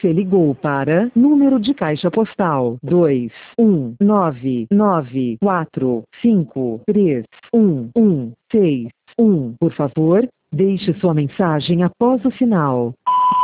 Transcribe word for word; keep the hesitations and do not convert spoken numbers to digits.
Você ligou para número de caixa postal dois um nove nove quatro cinco três um um seis um. Por favor, deixe sua mensagem após o sinal.